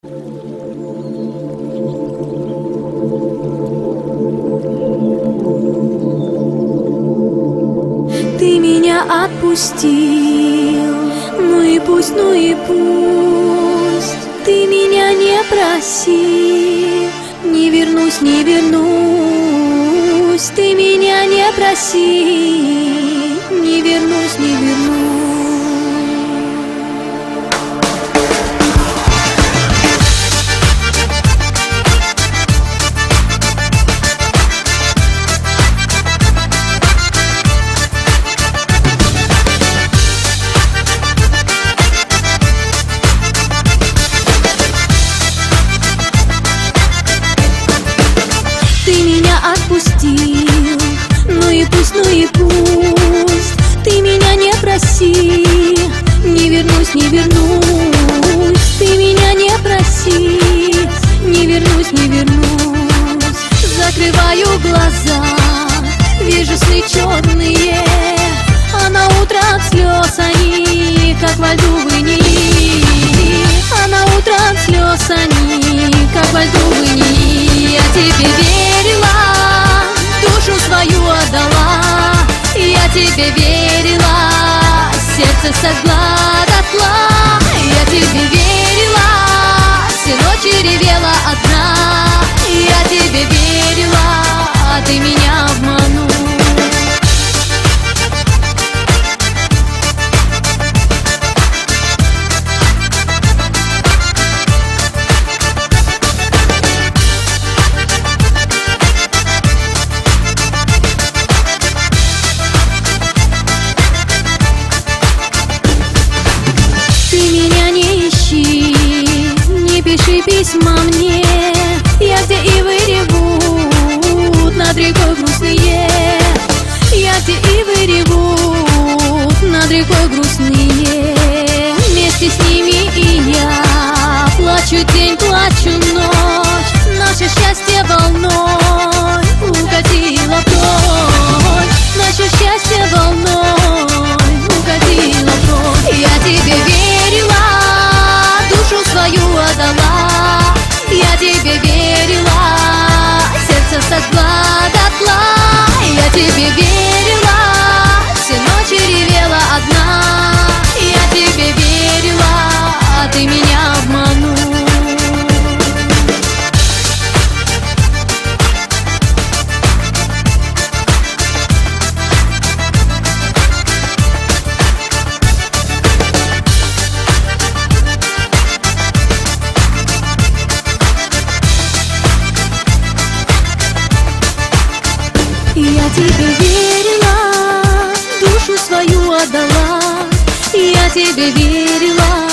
Ты меня отпустил, ну и пусть, ну и пусть. Ты меня не проси, не вернусь, не вернусь. Ты меня не проси, не вернусь, не вернусь. Ты меня отпустил, ну и пусть, ну и пусть. Ты меня не проси, не вернусь, не вернусь. Ты меня не проси, не вернусь, не вернусь. Закрываю глаза, вижу сны черные, а на утро от слез они, как во льду в инии. А на утро от слез они, как во льду в инии. Я тебе верила, душу свою отдала. Я тебе верила, сердце сожгла дотла. Я тебе верила, все ночи ревела одна. Я тебе верила, а ты меня обманул. Ты меня не ищи, не пиши письма мне. Я где ивы ревут, над рекой грустные. Я где ивы ревут, над рекой грустные. Вместе с ними и я плачу день, плачу ночь. Наше счастье волной укатило прочь. Наше счастье волной укатило прочь. Я тебе верила, душу свою отдала. Я тебе верила, сердце сожгла дотла. Я тебе верила, все ночи ревела одна. Я тебе верила, а ты меня обманул. Я тебе верила, душу свою отдала. Я тебе верила,